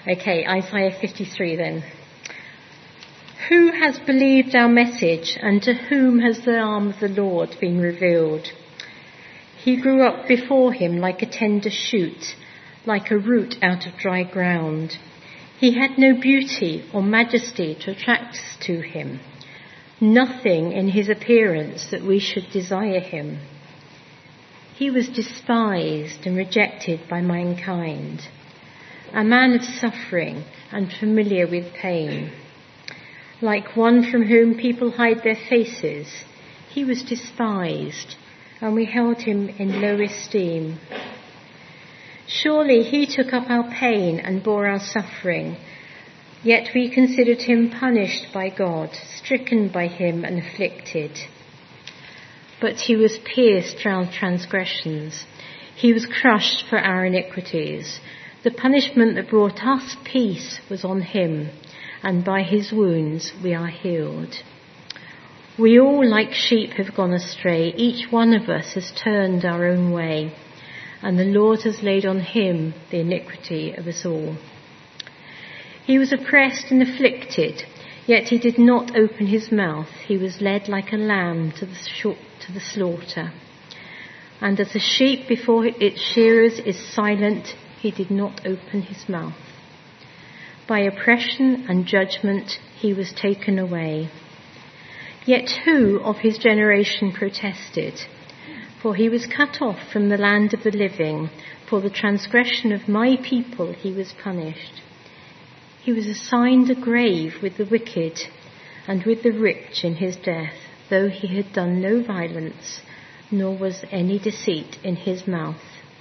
Okay, Isaiah 53 then. Who has believed our message, and to whom has the arm of the Lord been revealed? He grew up before him like a tender shoot, like a root out of dry ground. He had no beauty or majesty to attract us to him, nothing in his appearance that we should desire him. He was despised and rejected by mankind, a man of suffering and familiar with pain. Like one from whom people hide their faces, he was despised, and we held him in low esteem. Surely he took up our pain and bore our suffering, yet we considered him punished by God, stricken by him and afflicted. But he was pierced for our transgressions. He was crushed for our iniquities. The punishment that brought us peace was on him, and by his wounds we are healed. We all like sheep have gone astray. Each one of us has turned our own way, and the Lord has laid on him the iniquity of us all. He was oppressed and afflicted, yet he did not open his mouth. He was led like a lamb to the slaughter. And as a sheep before its shearers is silent, he did not open his mouth. By oppression and judgment he was taken away. Yet who of his generation protested? For he was cut off from the land of the living. For the transgression of my people he was punished. He was assigned a grave with the wicked and with the rich in his death, though he had done no violence, nor was any deceit in his mouth.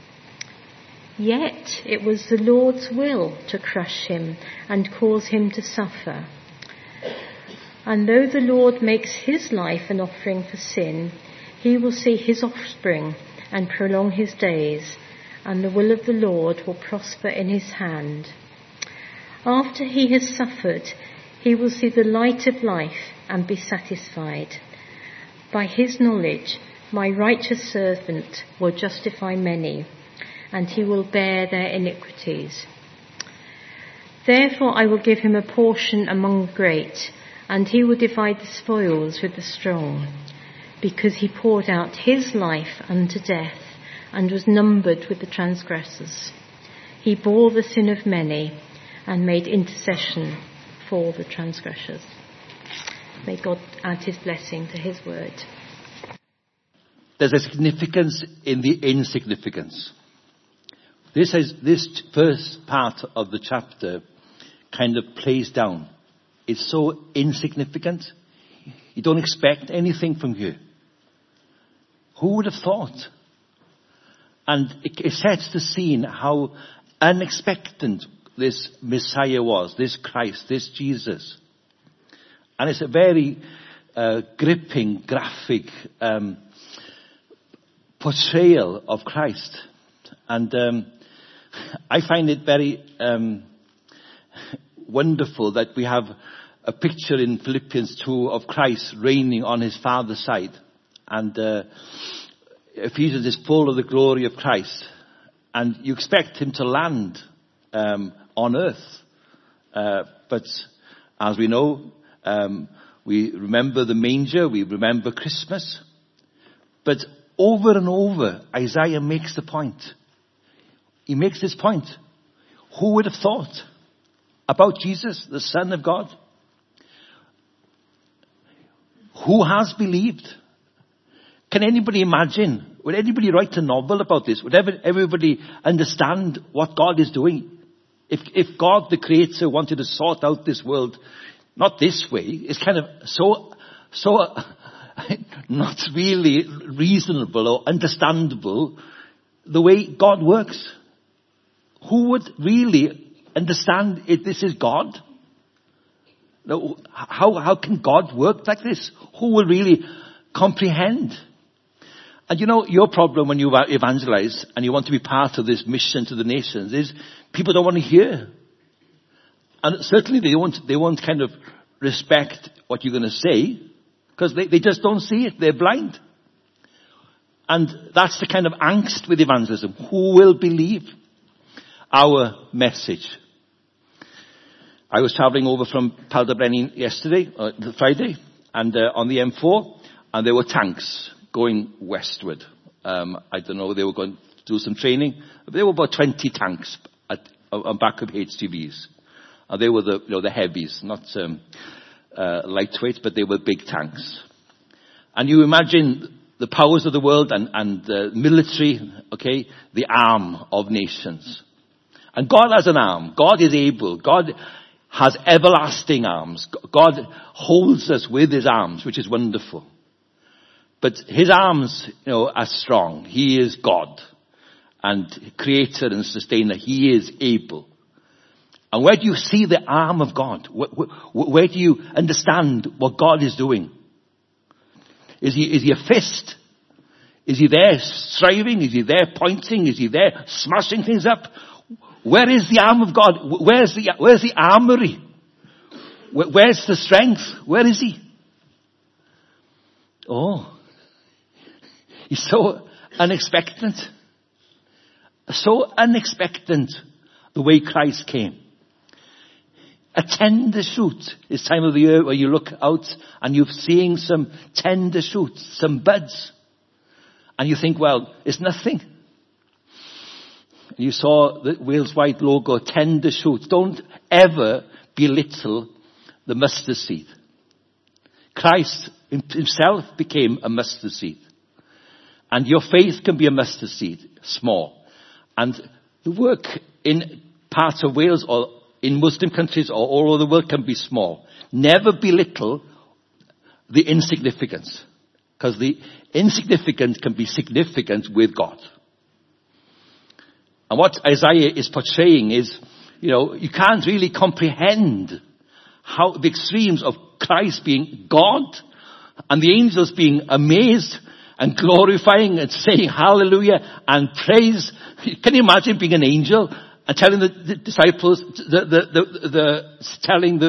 Yet it was the Lord's will to crush him and cause him to suffer. And though the Lord makes his life an offering for sin, he will see his offspring and prolong his days, and the will of the Lord will prosper in his hand. After he has suffered, he will see the light of life and be satisfied. By his knowledge, my righteous servant will justify many, and he will bear their iniquities. Therefore I will give him a portion among the great, and he will divide the spoils with the strong, because he poured out his life unto death, and was numbered with the transgressors. He bore the sin of many, and made intercession for the transgressors. May God add his blessing to his word. There's a significance in the insignificance. This first part of the chapter kind of plays down. It's so insignificant. You don't expect anything from you. Who would have thought? And it sets the scene how unexpected this Messiah was, this Christ, this Jesus. And it's a very gripping, graphic portrayal of Christ. And I find it very wonderful that we have a picture in Philippians 2 of Christ reigning on his Father's side. And Ephesians is full of the glory of Christ. And you expect him to land on earth. But as we know, we remember the manger, we remember Christmas. But over and over, Isaiah makes the point. He makes this point. Who would have thought about Jesus, the Son of God? Who has believed? Can anybody imagine? Would anybody write a novel about this? Would everybody understand what God is doing? If God, the Creator, wanted to sort out this world, not this way, it's kind of so not really reasonable or understandable the way God works. Who would really understand if this is God? No, how can God work like this? Who will really comprehend? And you know, your problem when you evangelize and you want to be part of this mission to the nations is people don't want to hear. And certainly they won't kind of respect what you're going to say because they just don't see it. They're blind. And that's the kind of angst with evangelism. Who will believe our message? I was travelling over from Palderbrenny yesterday, Friday, and on the M4, and there were tanks going westward. I don't know, they were going to do some training. There were about 20 tanks on back of HGVs. And they were the heavies, not lightweight, but they were big tanks. And you imagine the powers of the world and the military, okay, the arm of nations. And God has an arm. God is able. God has everlasting arms. God holds us with his arms, which is wonderful. But his arms, are strong. He is God and creator and sustainer. He is able. And where do you see the arm of God? Where do you understand what God is doing? Is he a fist? Is he there striving? Is he there pointing? Is he there smashing things up? Where is the arm of God? Where's the armory? Where's the strength? Where is he? Oh, he's so unexpected. So unexpected the way Christ came. A tender shoot is time of the year where you look out and you're seeing some tender shoots, some buds. And you think, well, it's nothing. You saw the Wales White logo, tender shoots. Don't ever belittle the mustard seed. Christ himself became a mustard seed. And your faith can be a mustard seed, small. And the work in parts of Wales or in Muslim countries or all over the world can be small. Never belittle the insignificance. Because the insignificant can be significant with God. And what Isaiah is portraying is, you can't really comprehend how the extremes of Christ being God and the angels being amazed and glorifying and saying hallelujah and praise. Can you imagine being an angel and telling the disciples, telling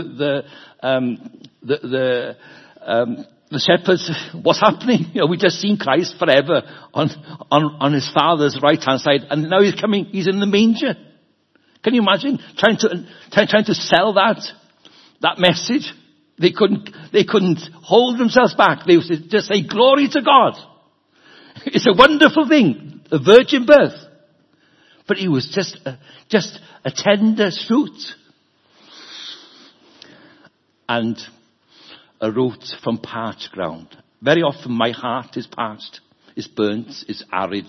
the shepherds what's happening? We've just seen Christ forever on his Father's right hand side, and now he's coming. He's in the manger. Can you imagine trying to sell that message? They couldn't hold themselves back. They would just say, "Glory to God." It's a wonderful thing, a virgin birth. But he was just a tender shoot. And a root from parched ground. Very often my heart is parched, is burnt, is arid.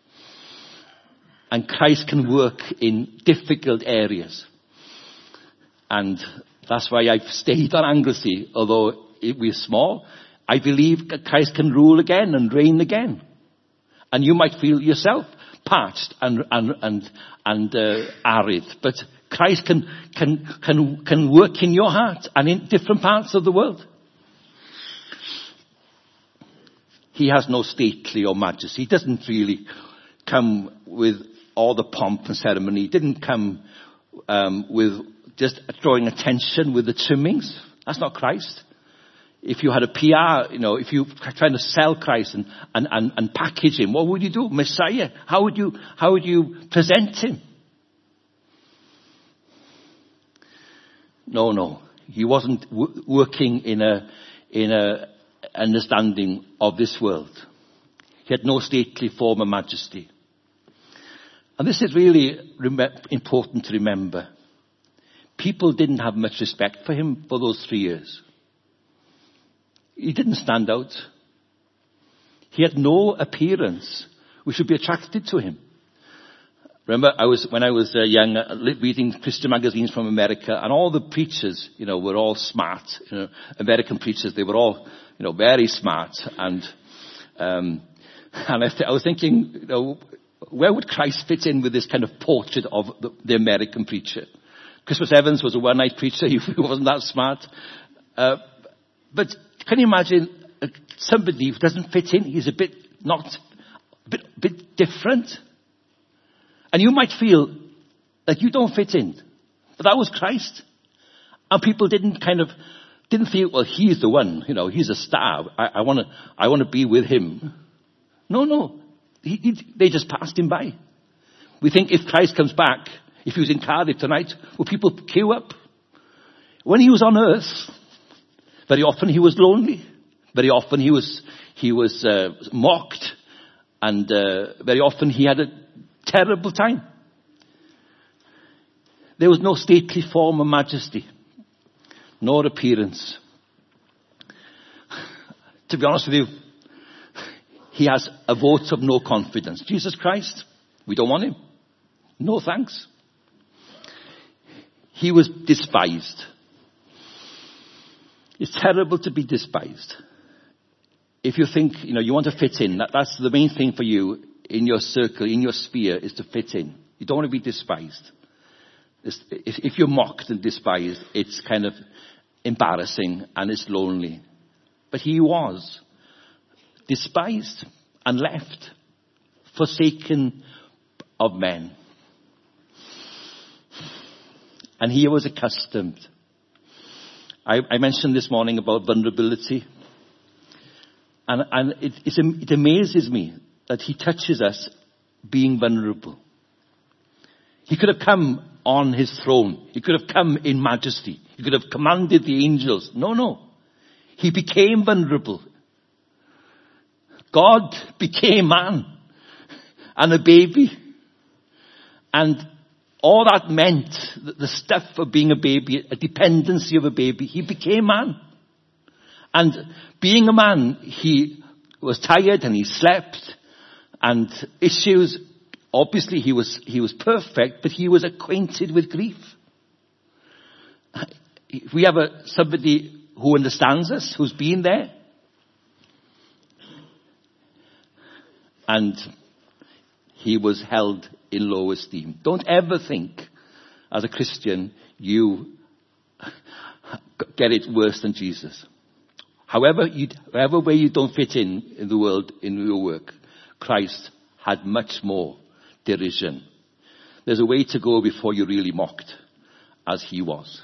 And Christ can work in difficult areas. And that's why I've stayed on Anglesey, although we're small. I believe that Christ can rule again and reign again. And you might feel yourself parched and arid, but Christ can work in your heart and in different parts of the world. He has no stately or majesty. He doesn't really come with all the pomp and ceremony. He didn't come with just drawing attention with the trimmings. That's not Christ. If you had a PR, if you were trying to sell Christ and package him, what would you do? Messiah. How would you present him? No. He wasn't working in a understanding of this world. He had no stately form of majesty. And this is really important to remember. People didn't have much respect for him for those 3 years. He didn't stand out. He had no appearance which would be attracted to him. Remember, when I was young, reading Christian magazines from America, and all the preachers, were all smart. American preachers, they were all, very smart. And I was thinking, where would Christ fit in with this kind of portrait of the American preacher? Christopher Evans was a one-night preacher. He wasn't that smart. But can you imagine somebody who doesn't fit in? He's a bit different. And you might feel that you don't fit in. But that was Christ. And people didn't feel, well, he's the one, he's a star. I want to be with him. No. They just passed him by. We think if Christ comes back, if he was in Cardiff tonight, will people queue up? When he was on earth, very often he was lonely. Very often he was mocked. And very often he had a terrible time. There was no stately form or majesty, nor appearance. To be honest with you, he has a vote of no confidence. Jesus Christ, we don't want him. No thanks. He was despised. It's terrible to be despised. If you think, you want to fit in, that's the main thing for you in your circle, in your sphere, is to fit in. You don't want to be despised. If you're mocked and despised, it's kind of embarrassing and it's lonely. But he was despised and left, forsaken of men. And he was accustomed. I mentioned this morning about vulnerability. And it amazes me that he touches us being vulnerable. He could have come on his throne. He could have come in majesty. He could have commanded the angels. No. He became vulnerable. God became man and a baby. And all that meant, the stuff of being a baby, a dependency of a baby, he became man. And being a man, he was tired and he slept and issues. Obviously he was perfect, but he was acquainted with grief. If we have somebody who understands us, who's been there, and he was held in low esteem. Don't ever think, as a Christian, you get it worse than Jesus. However way you don't fit in the world, in your work, Christ had much more derision. There's a way to go before you're really mocked, as he was.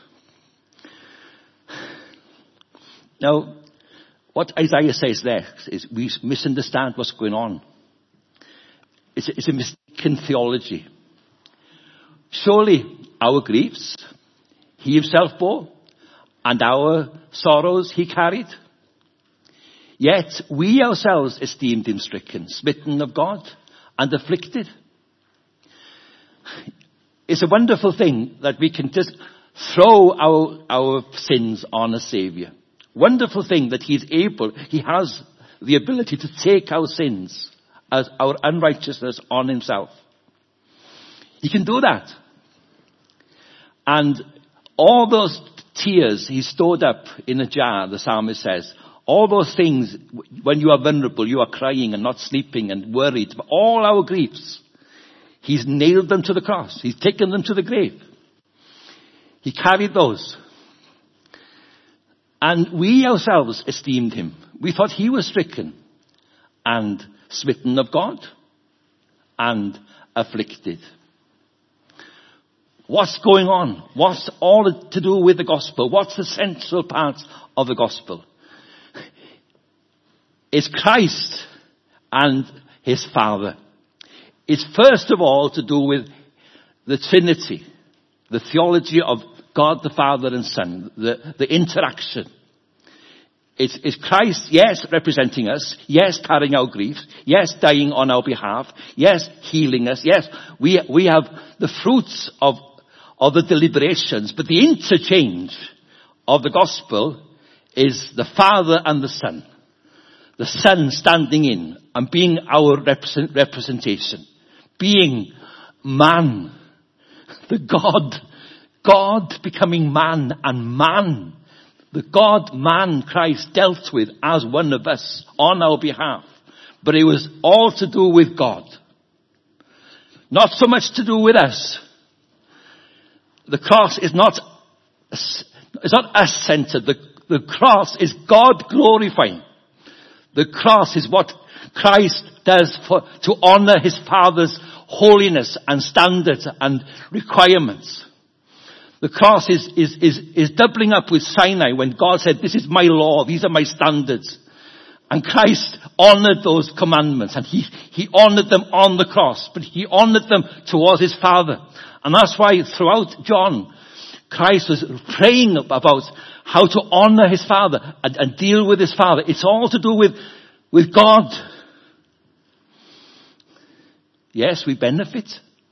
Now, what Isaiah says there is we misunderstand what's going on. It's a mistaken theology. Surely our griefs he himself bore, and our sorrows he carried. Yet we ourselves esteemed him stricken, smitten of God, and afflicted. It's a wonderful thing that we can just throw our sins on a Saviour. Wonderful thing that he has the ability to take our sins, as our unrighteousness, on himself. He can do that. And all those tears he stored up in a jar, the psalmist says, all those things, when you are vulnerable, you are crying and not sleeping and worried, all our griefs, he's nailed them to the cross. He's taken them to the grave. He carried those. And we ourselves esteemed him. We thought he was stricken and smitten of God and afflicted. What's going on? What's all to do with the gospel? What's the central part of the gospel? It's Christ and his Father. It's first of all to do with the Trinity, the theology of God the Father and Son, the interaction. It's Christ, yes, representing us, yes, carrying our griefs, yes, dying on our behalf, yes, healing us, yes, we have the fruits of the deliberations, but the interchange of the gospel is the Father and the Son. The Son standing in and being our representation. Being man. The God becoming man, and man. The God-man Christ dealt with as one of us on our behalf. But it was all to do with God. Not so much to do with us. The cross is not us-centered. The cross is God glorifying. The cross is what Christ does to honor his Father's holiness and standards and requirements. The cross is doubling up with Sinai when God said, this is my law, these are my standards. And Christ honored those commandments, and he honored them on the cross, but he honored them towards his Father. And that's why throughout John, Christ was praying about how to honor his Father and deal with his Father. It's all to do with God. Yes, we benefit.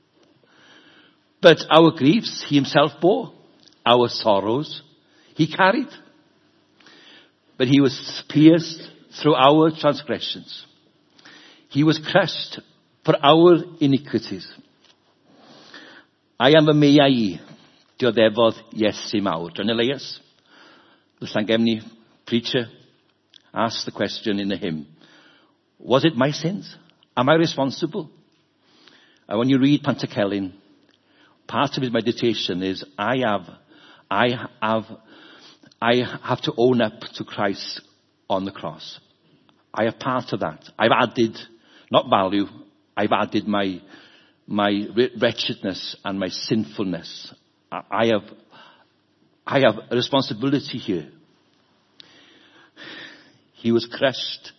But our griefs he himself bore. Our sorrows he carried. But he was pierced through our transgressions. He was crushed for our iniquities. I am y mea I, dioddefodd Iesu mawr. John Elias, the Llangefni preacher, asked the question in the hymn, was it my sins? Am I responsible? And when you read Pantycelyn, part of his meditation is, I have to own up to Christ on the cross. I have part of that. I've added, not value, I've added my wretchedness and my sinfulness. I have a responsibility here. He was crushed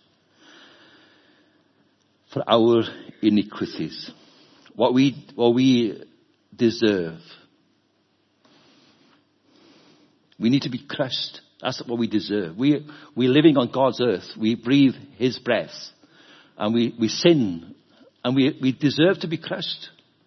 for our iniquities. What we deserve. We need to be crushed. That's what we deserve. We're living on God's earth. We breathe his breath. And we sin. And we deserve to be crushed.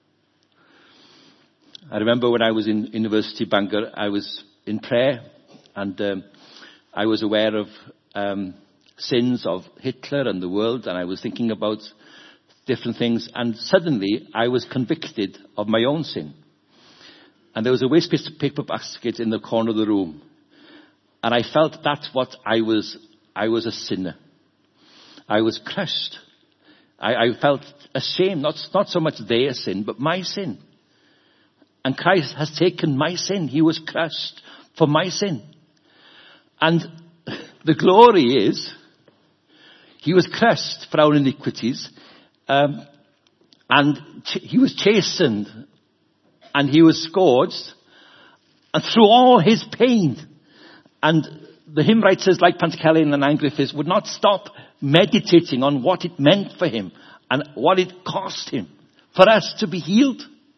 I remember when I was in University Bangor, I was in prayer. And I was aware of sins of Hitler and the world. And I was thinking about different things. And suddenly I was convicted of my own sin. And there was a waste paper basket in the corner of the room. And I felt that's what I was a sinner. I was crushed. I felt ashamed, not so much their sin, but my sin. And Christ has taken my sin. He was crushed for my sin. And the glory is, he was crushed for our iniquities, and he was chastened, and he was scourged, and through all his pain. And the hymn writers like Pantycelyn and Anne Griffiths would not stop meditating on what it meant for him and what it cost him for us to be healed.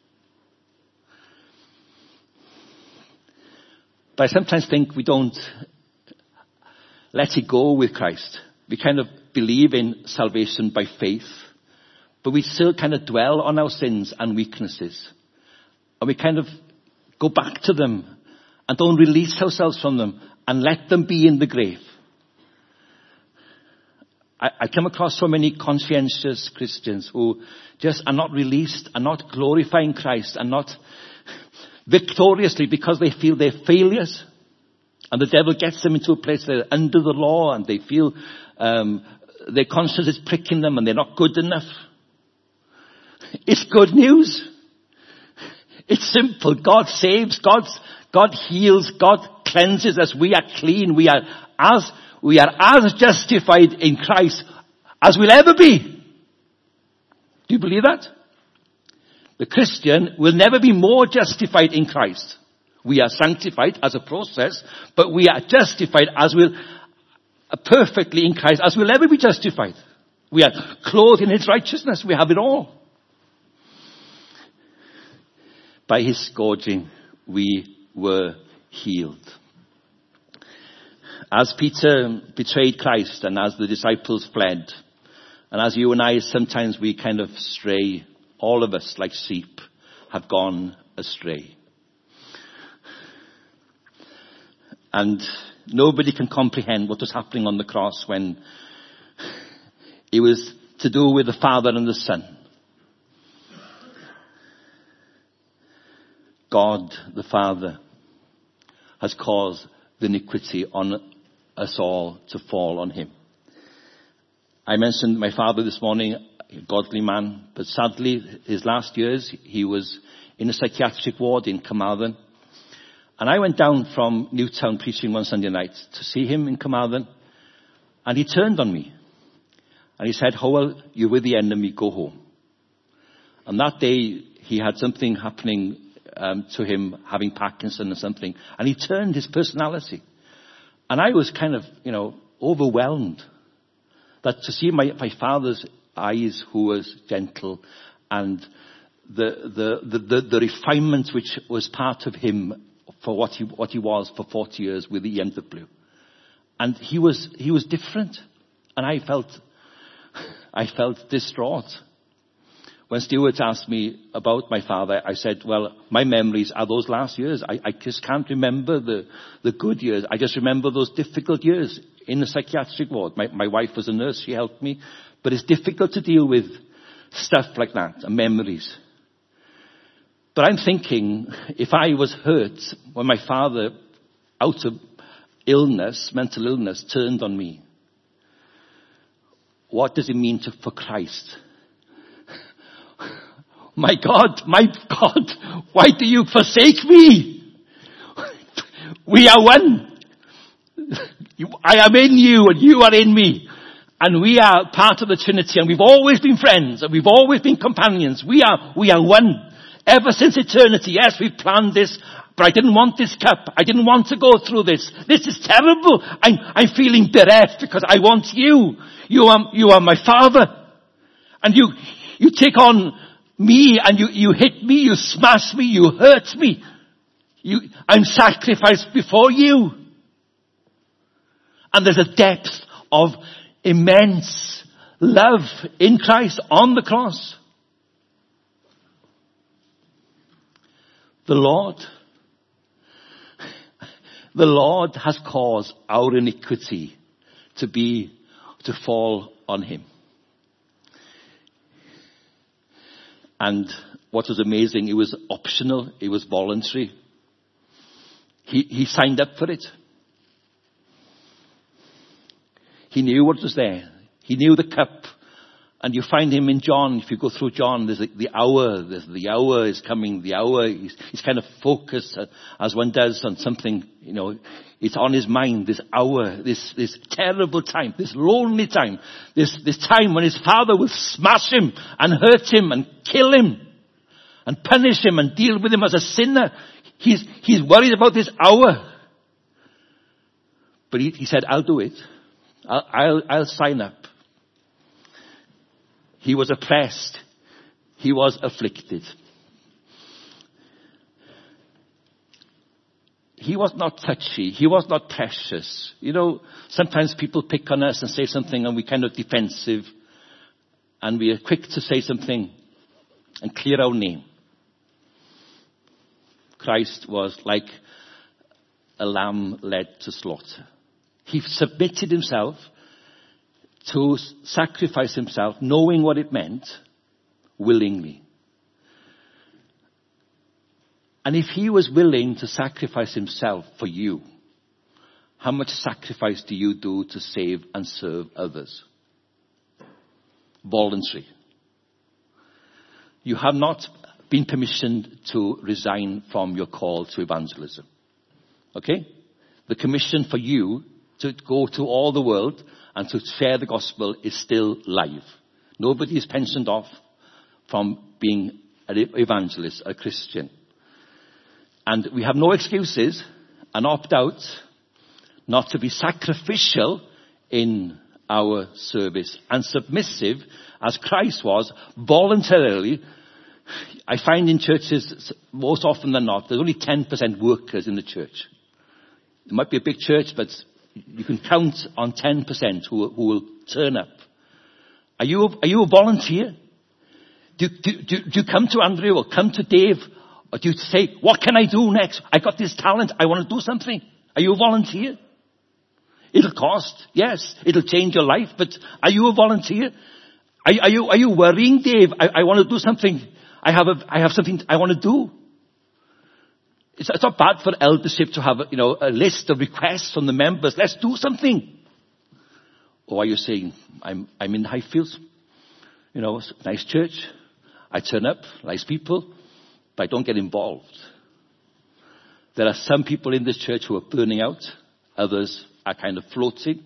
But I sometimes think we don't let it go with Christ. We kind of believe in salvation by faith, but we still kind of dwell on our sins and weaknesses. And we kind of go back to them and don't release ourselves from them and let them be in the grave. I come across so many conscientious Christians who just are not released, are not glorifying Christ, and not victoriously because they feel they're failures. And the devil gets them into a place where they're under the law and they feel their conscience is pricking them and they're not good enough. It's good news. It's simple. God saves. God heals. God cleanses us. We are clean. We are as justified in Christ as we'll ever be. Do you believe that? The Christian will never be more justified in Christ. We are sanctified as a process, but we are justified perfectly in Christ as we'll ever be justified. We are clothed in his righteousness. We have it all. By his scourging, we were healed. As Peter betrayed Christ and as the disciples fled, and as you and I, sometimes we kind of stray, all of us like sheep have gone astray. And nobody can comprehend what was happening on the cross when it was to do with the Father and the Son. God, the Father, has caused the iniquity on us all to fall on him. I mentioned my father this morning, a godly man, but sadly, his last years, he was in a psychiatric ward in Carmarthen. And I went down from Newtown preaching one Sunday night to see him in Carmarthen, and he turned on me. And he said, Howell, you're with the enemy, go home. And that day, he had something happening to him, having Parkinson or something. And he turned his personality. And I was kind of, overwhelmed. That to see my father's eyes, who was gentle, and the refinement which was part of him for what he was for 40 years with the EMW. And he was different. And I felt distraught. When Stuart asked me about my father, I said, well, my memories are those last years. I just can't remember the good years. I just remember those difficult years in the psychiatric ward. My wife was a nurse. She helped me. But it's difficult to deal with stuff like that and memories. But I'm thinking, if I was hurt when my father, out of illness, mental illness, turned on me, what does it mean for Christ? My God, why do you forsake me? We are one. I am in you and you are in me. And we are part of the Trinity, and we've always been friends and we've always been companions. We are one. Ever since eternity, yes, we've planned this, but I didn't want this cup. I didn't want to go through this. This is terrible. I'm feeling bereft because I want you. You are my Father. And you take on me and you hit me, you smash me, you hurt me. I'm sacrificed before you. And there's a depth of immense love in Christ on the cross. The Lord has caused our iniquity to fall on him. And what was amazing, it was optional, it was voluntary. He signed up for it. He knew what was there. He knew the cup. And you find him in John. If you go through John, there's the hour is coming. The hour, he's kind of focused as one does on something, it's on his mind, this hour, this terrible time, this lonely time, this time when his father will smash him and hurt him and kill him and punish him and deal with him as a sinner. He's worried about this hour. But he said, I'll do it. I'll sign up. He was oppressed. He was afflicted. He was not touchy. He was not precious. Sometimes people pick on us and say something and we're kind of defensive. And we are quick to say something and clear our name. Christ was like a lamb led to slaughter. He submitted himself to sacrifice himself, knowing what it meant, willingly. And if he was willing to sacrifice himself for you, how much sacrifice do you do to save and serve others? Voluntary. You have not been permissioned to resign from your call to evangelism. Okay? The commission for you to go to all the world and to share the gospel is still live. Nobody is pensioned off from being an evangelist, a Christian. And we have no excuses and opt out not to be sacrificial in our service and submissive as Christ was voluntarily. I find in churches, most often than not, there's only 10% workers in the church. It might be a big church, but you can count on 10% who will turn up. Are you a volunteer? Do you come to Andrew or come to Dave? Or do you say, what can I do next? I got this talent. I want to do something. Are you a volunteer? It'll cost. Yes. It'll change your life. But are you a volunteer? Are you worrying, Dave? I want to do something. I have something I want to do. It's not bad for eldership to have, a list of requests from the members. Let's do something. Or are you saying, I'm in Highfields, nice church. I turn up, nice people, but I don't get involved. There are some people in this church who are burning out. Others are kind of floating.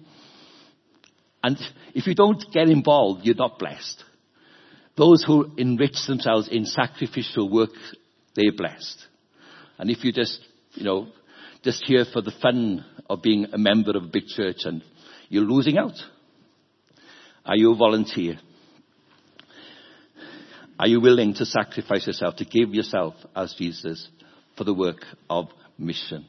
And if you don't get involved, you're not blessed. Those who enrich themselves in sacrificial work, they're blessed. And if you just here for the fun of being a member of a big church and you're losing out. Are you a volunteer? Are you willing to sacrifice yourself, to give yourself as Jesus for the work of mission.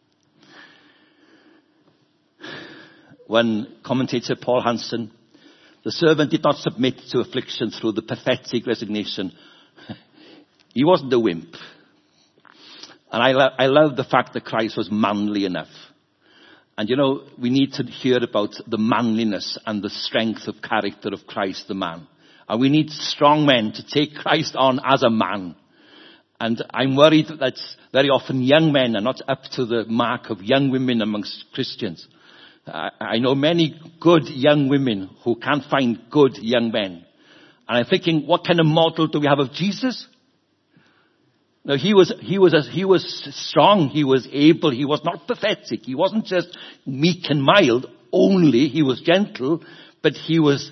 One commentator, Paul Hansen, the servant did not submit to affliction through the pathetic resignation. He wasn't a wimp. And I love the fact that Christ was manly enough. And you know, we need to hear about the manliness and the strength of character of Christ the man. And we need strong men to take Christ on as a man. And I'm worried that very often young men are not up to the mark of young women amongst Christians. I know many good young women who can't find good young men. And I'm thinking, what kind of model do we have of Jesus? No, he was strong, he was able, he was not pathetic, he wasn't just meek and mild only, he was gentle, but he was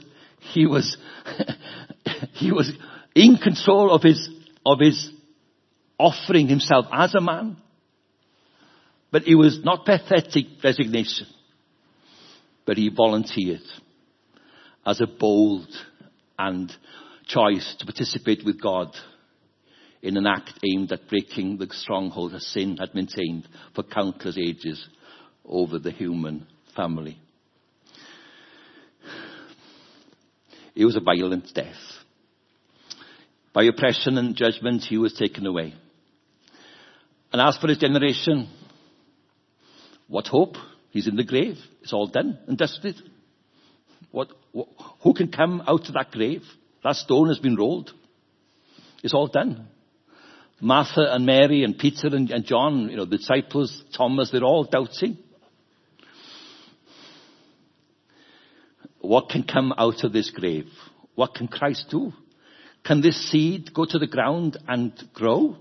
in control of his offering himself as a man. But it was not pathetic resignation, but he volunteered as a bold and choice to participate with God in an act aimed at breaking the stronghold that sin had maintained for countless ages over the human family. It was a violent death. By oppression and judgment, he was taken away. And as for his generation, what hope? He's in the grave. It's all done and dusted. Who can come out of that grave? That stone has been rolled. It's all done. Martha and Mary and Peter and John, you know, the disciples, Thomas, they're all doubting. What can come out of this grave? What can Christ do? Can this seed go to the ground and grow?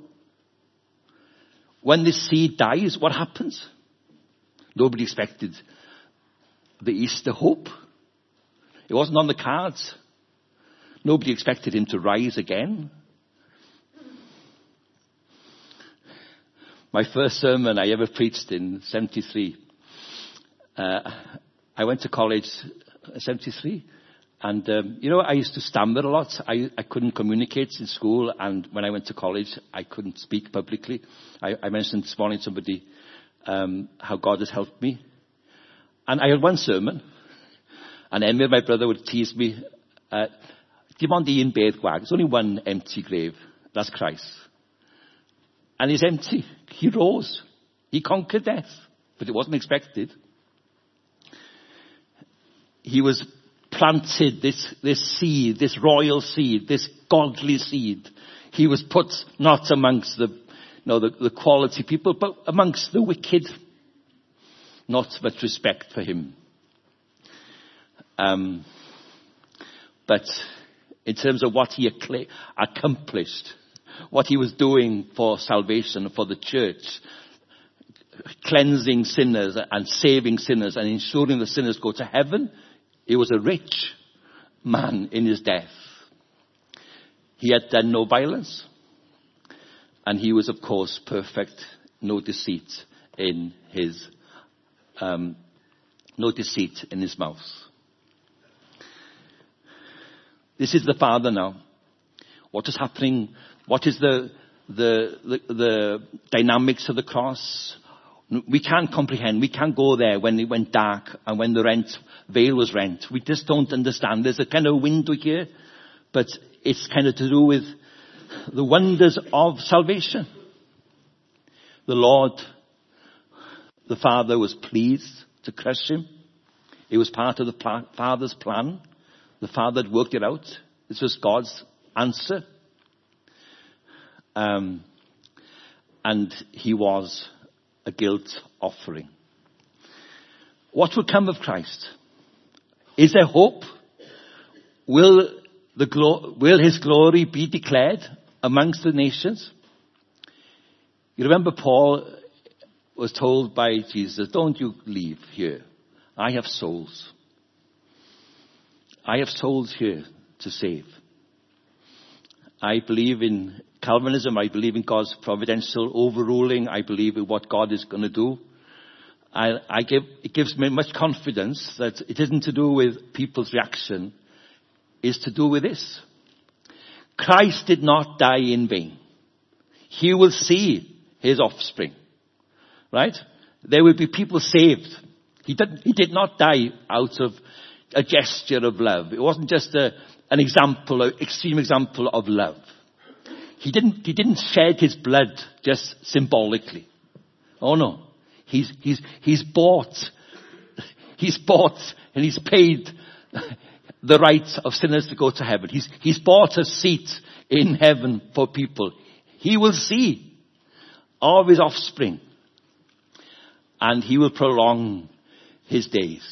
When this seed dies, what happens? Nobody expected the Easter hope. It wasn't on the cards. Nobody expected him to rise again. My first sermon I ever preached in 73. I went to college in 73. And, I used to stammer a lot. I couldn't communicate in school. And when I went to college, I couldn't speak publicly. I mentioned this morning to somebody how God has helped me. And I had one sermon. And Emir, my brother, would tease me. Dim ond un bedd gwag. There's only one empty grave. That's Christ. And he's empty. He rose. He conquered death. But it wasn't expected. He was planted, this seed, this royal seed, this godly seed. He was put not amongst the quality people, but amongst the wicked. Not much respect for him. But in terms of what he accomplished, what he was doing for salvation, for the church, cleansing sinners and saving sinners and ensuring the sinners go to heaven, he was a rich man in his death. He had done no violence. And he was, of course, perfect, no deceit in his mouth. This is the Father now. What is happening? What is the dynamics of the cross? We can't comprehend. We can't go there when it went dark and when the veil was rent. We just don't understand. There's a kind of window here, but it's kind of to do with the wonders of salvation. The Lord, the Father, was pleased to crush him. It was part of the Father's plan. The Father had worked it out. This was God's answer. And he was a guilt offering. What will come of Christ? Is there hope? Will his glory be declared amongst the nations? You remember Paul was told by Jesus, don't you leave here. I have souls. I have souls here to save. I believe in Calvinism. I believe in God's providential overruling. I believe in what God is going to do. It gives me much confidence that it isn't to do with people's reaction. It's to do with this. Christ did not die in vain. He will see his offspring. Right? There will be people saved. He did not die out of a gesture of love. It wasn't just an extreme example of love. He didn't shed his blood just symbolically. Oh no. He's bought and he's paid the right of sinners to go to heaven. He's bought a seat in heaven for people. He will see all of his offspring, and he will prolong his days.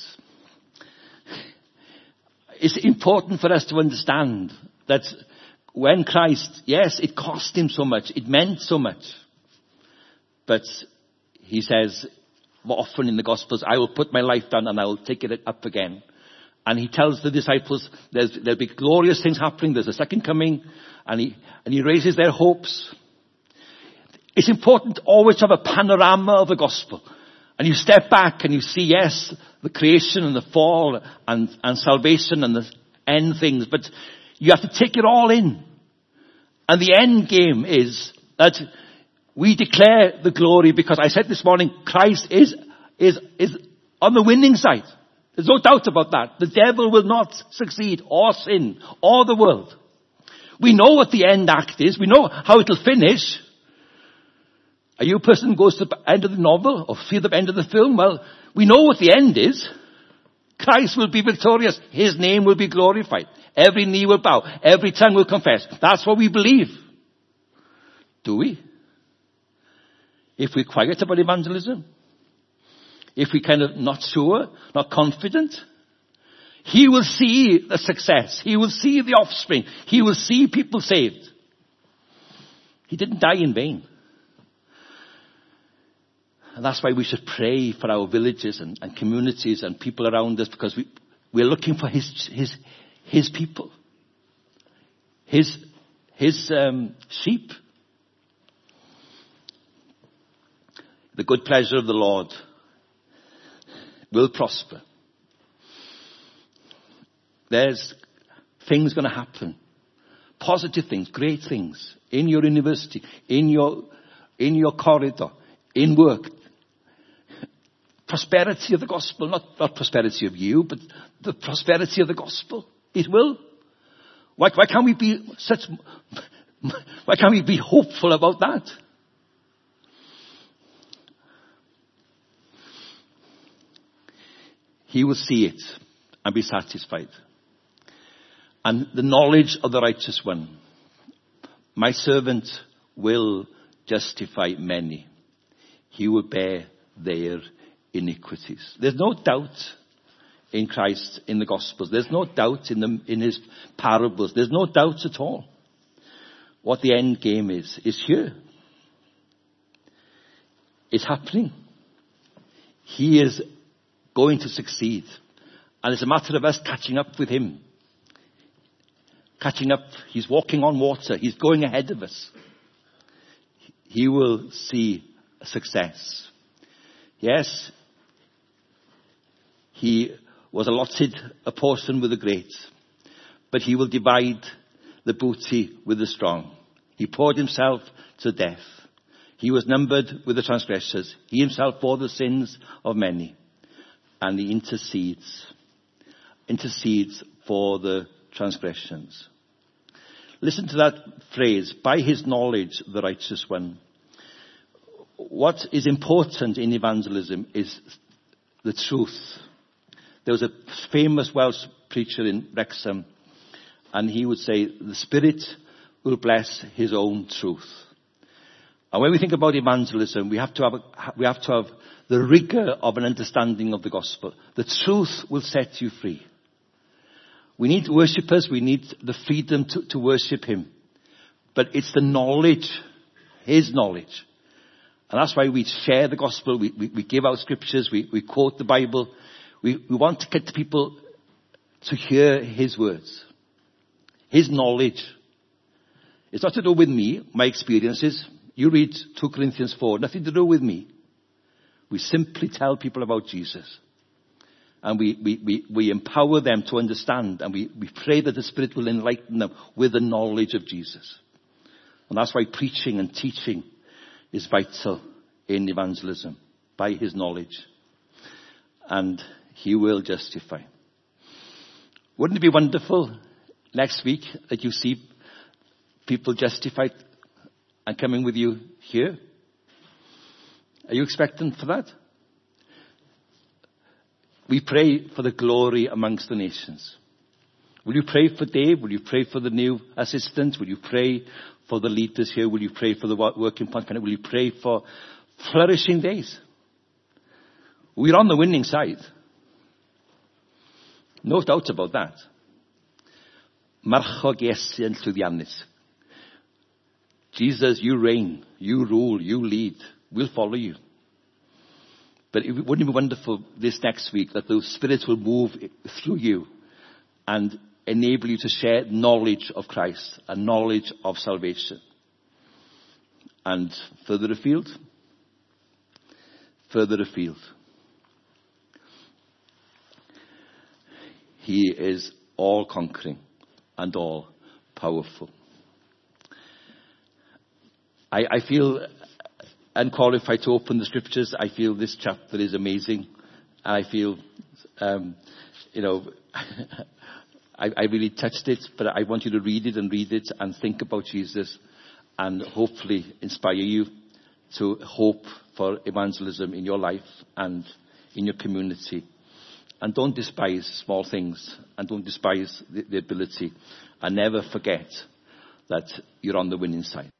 It's important for us to understand that when Christ, yes, it cost him so much, it meant so much, but he says often in the Gospels, I will put my life down and I will take it up again. And he tells the disciples there'll be glorious things happening, there's a second coming, and he raises their hopes. It's important always to have a panorama of the gospel. And you step back and you see, yes, the creation and the fall and salvation and the end things, but you have to take it all in. And the end game is that we declare the glory, because I said this morning, Christ is on the winning side. There's no doubt about that. The devil will not succeed, or sin, or the world. We know what the end act is. We know how it'll finish. Are you a person who goes to the end of the novel or see the end of the film? Well, we know what the end is. Christ will be victorious. His name will be glorified. Every knee will bow. Every tongue will confess. That's what we believe. Do we? If we're quiet about evangelism, if we're kind of not sure, not confident, he will see the success. He will see the offspring. He will see people saved. He didn't die in vain. And that's why we should pray for our villages and communities and people around us, because we're looking for his people, his sheep. The good pleasure of the Lord will prosper. There's things going to happen. Positive things, great things in your university, in your corridor, in work. Prosperity of the gospel, not prosperity of you, but the prosperity of the gospel. It will. Why can't we be hopeful about that? He will see it and be satisfied. And the knowledge of the righteous one. My servant will justify many. He will bear their iniquities. There's no doubt in Christ, in the Gospels. There's no doubt in his parables. There's no doubt at all. What the end game is here. It's happening. He is going to succeed. And it's a matter of us catching up with him. Catching up. He's walking on water. He's going ahead of us. He will see success. Yes, he was allotted a portion with the great, but he will divide the booty with the strong. He poured himself to death. He was numbered with the transgressors. He himself bore the sins of many, and he intercedes for the transgressions. Listen to that phrase, by his knowledge, the righteous one. What is important in evangelism is the truth. There was a famous Welsh preacher in Wrexham, and he would say, the Spirit will bless his own truth. And when we think about evangelism, we have to have the rigor of an understanding of the gospel. The truth will set you free. We need worshippers. We need the freedom to worship him. But it's the knowledge, his knowledge. And that's why we share the gospel. We give out scriptures. We quote the Bible. We want to get the people to hear his words. His knowledge. It's not to do with me, my experiences. You read 2 Corinthians 4. Nothing to do with me. We simply tell people about Jesus. And we empower them to understand. And we pray that the Spirit will enlighten them with the knowledge of Jesus. And that's why preaching and teaching is vital in evangelism. by his knowledge. And he will justify. Wouldn't it be wonderful next week that you see people justified and coming with you here? Are you expecting for that? We pray for the glory amongst the nations. Will you pray for Dave? Will you pray for the new assistant? Will you pray for the leaders here? Will you pray for the working plan? Will you pray for flourishing days? We're on the winning side. No doubt about that. Marchog Iesu yn llwyddiannus. Jesus, you reign, you rule, you lead. We'll follow you. But wouldn't it be wonderful this next week that the Spirit will move through you and enable you to share knowledge of Christ and knowledge of salvation. And further afield, he is all conquering and all powerful. I feel unqualified to open the scriptures. I feel this chapter is amazing. I feel, I really touched it, but I want you to read it and think about Jesus and hopefully inspire you to hope for evangelism in your life and in your community. And don't despise small things and don't despise the ability, and never forget that you're on the winning side.